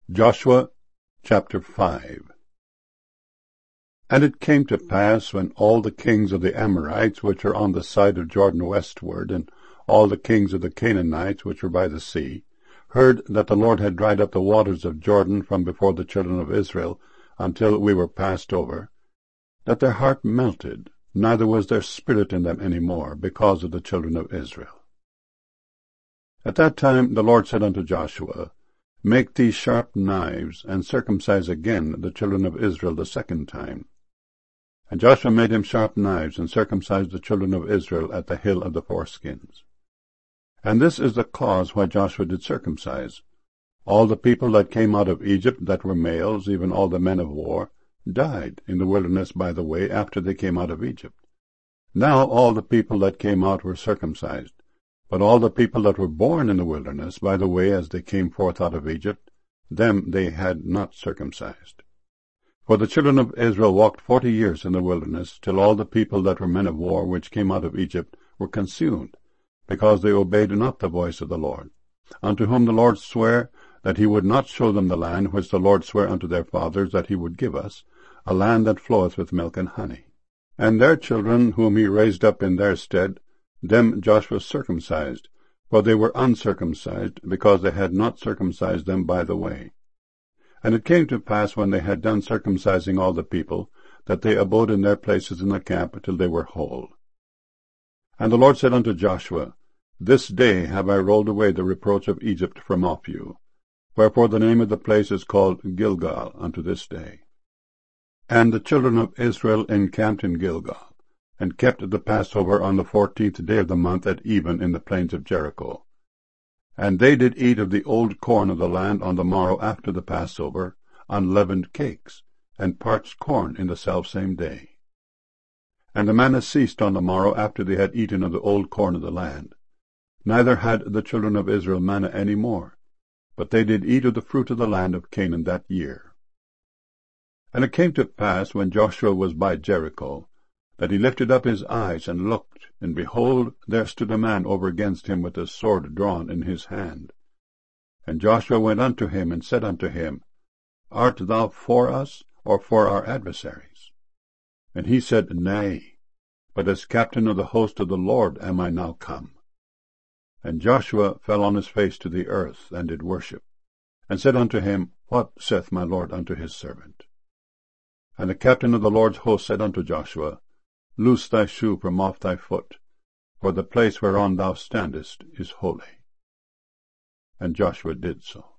Joshua chapter 5. And it came to pass, when all the kings of the Amorites, which are on the side of Jordan westward, and all the kings of the Canaanites, which are by the sea, heard that the Lord had dried up the waters of Jordan from before the children of Israel, until we were passed over, that their heart melted, neither was there spirit in them any more, because of the children of Israel. At that time the Lord said unto Joshua, Make thee sharp knives, and circumcise again the children of Israel the second time. And Joshua made him sharp knives, and circumcised the children of Israel at the hill of the foreskins. And this is the cause why Joshua did circumcise. All the people that came out of Egypt that were males, even all the men of war, died in the wilderness by the way after they came out of Egypt. Now all the people that came out were circumcised. But all the people that were born in the wilderness by the way as they came forth out of Egypt, them they had not circumcised. For the children of Israel walked 40 years in the wilderness, till all the people that were men of war which came out of Egypt were consumed, because they obeyed not the voice of the Lord, unto whom the Lord sware that he would not show them the land which the Lord sware unto their fathers that he would give us, a land that floweth with milk and honey. And their children, whom he raised up in their stead, them Joshua circumcised, for they were uncircumcised, because they had not circumcised them by the way. And it came to pass, when they had done circumcising all the people, that they abode in their places in the camp till they were whole. And the Lord said unto Joshua, This day have I rolled away the reproach of Egypt from off you. Wherefore the name of the place is called Gilgal unto this day. And the children of Israel encamped in Gilgal, and kept the Passover on the 14th day of the month at even in the plains of Jericho. And they did eat of the old corn of the land on the morrow after the Passover, unleavened cakes, and parched corn in the selfsame day. And the manna ceased on the morrow after they had eaten of the old corn of the land. Neither had the children of Israel manna any more, but they did eat of the fruit of the land of Canaan that year. And it came to pass, when Joshua was by Jericho, that he lifted up his eyes and looked, and behold, there stood a man over against him with a sword drawn in his hand. And Joshua went unto him, and said unto him, Art thou for us, or for our adversaries? And he said, Nay, but as captain of the host of the Lord am I now come. And Joshua fell on his face to the earth, and did worship, and said unto him, What saith my Lord unto his servant? And the captain of the Lord's host said unto Joshua, Loose thy shoe from off thy foot, for the place whereon thou standest is holy. And Joshua did so.